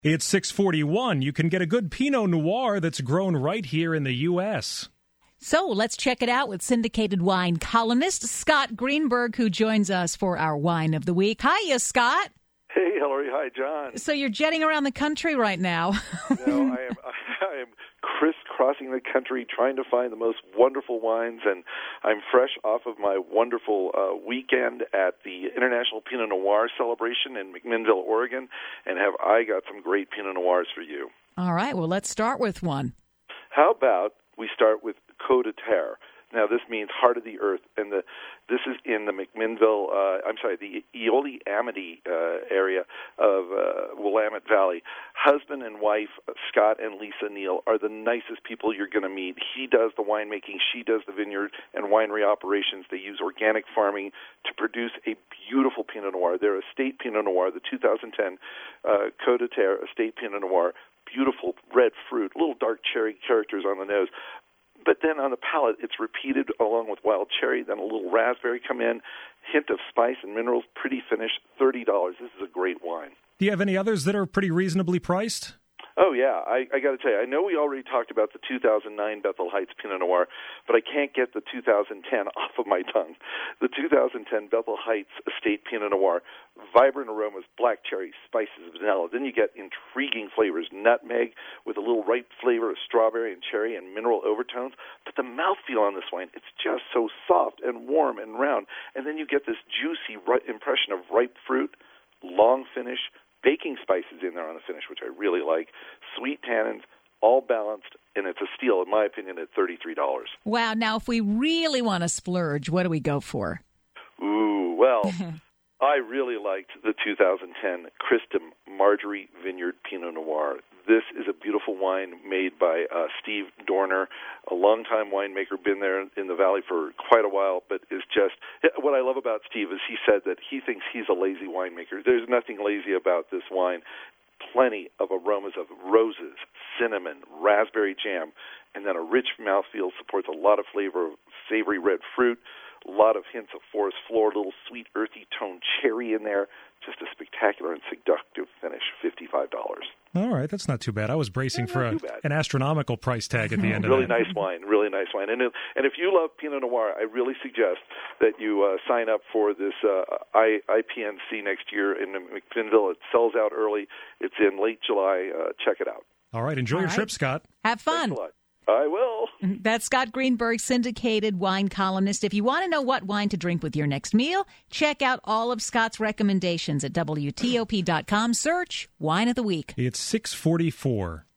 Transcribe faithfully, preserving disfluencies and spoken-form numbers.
It's six forty-one. You can get a good Pinot Noir that's grown right here in the U S So let's check it out with syndicated wine columnist Scott Greenberg, who joins us for our Wine of the Week. Hiya, Scott. Hey, Hillary. Hi, John. So you're jetting around the country right now. No, I am I am crisscrossing the country trying to find the most wonderful wines, and I'm fresh off of my wonderful uh, weekend at the International Pinot Noir celebration in McMinnville, Oregon, and have I got some great Pinot Noirs for you. All right, well, let's start with one. How about we start with Côte de Terre? Now, this means heart of the earth, and the this is in the McMinnville, uh, I'm sorry, the Eole Amity uh, area of uh, Willamette Valley. Husband and wife, Scott and Lisa Neal, are the nicest people you're going to meet. He does the winemaking, she does the vineyard and winery operations. They use organic farming to produce a beautiful Pinot Noir. They're Estate Pinot Noir, the two thousand ten uh, Côte de Terre Estate Pinot Noir. Beautiful red fruit, little dark cherry characters on the nose. But then on the palate, it's repeated along with wild cherry, then a little raspberry come in, hint of spice and minerals, pretty finish, thirty dollars. This is a great wine. Do you have any others that are pretty reasonably priced? Oh, yeah. I, I got to tell you, I know we already talked about the two thousand nine Bethel Heights Pinot Noir, but I can't get the two thousand ten off of my tongue. The two thousand ten Bethel Heights Estate Pinot Noir, vibrant aromas, black cherry, spices, vanilla. Then you get intriguing flavors, nutmeg with a little ripe flavor of strawberry and cherry and mineral overtones. But the mouthfeel on this wine, it's just so soft and warm and round. And then you get this juicy ri- impression of ripe fruit, long finish, baking spices in there on the finish, which I really like, sweet tannins, all balanced, and it's a steal, in my opinion, at thirty-three dollars. Wow. Now, if we really want to splurge, what do we go for? Ooh, well, I really liked the two thousand ten Christum Marjorie Vineyard Pinot Noir. This is a beautiful wine made by uh, Steve Dorner, a longtime winemaker, been there in the valley for quite a while, but is just, what I love about Steve is he said that he thinks he's a lazy winemaker. There's nothing lazy about this wine. Plenty of aromas of roses, cinnamon, raspberry jam, and then a rich mouthfeel supports a lot of flavor of savory red fruit, a lot of hints of forest floor, a little sweet, earthy tone cherry in there. Just a spectacular and seductive finish, fifty-five dollars. All right, that's not too bad. I was bracing yeah, for a, an astronomical price tag at the end of really that. Really nice wine, really nice wine. And if, and if you love Pinot Noir, I really suggest that you uh, sign up for this uh, I, IPNC next year in McMinnville. It sells out early. It's in late July. Uh, check it out. All right, enjoy All your right. trip, Scott. Have fun. Thanks a lot. I will. That's Scott Greenberg, syndicated wine columnist. If you want to know what wine to drink with your next meal, check out all of Scott's recommendations at W T O P dot com. Search Wine of the Week. It's six forty-four.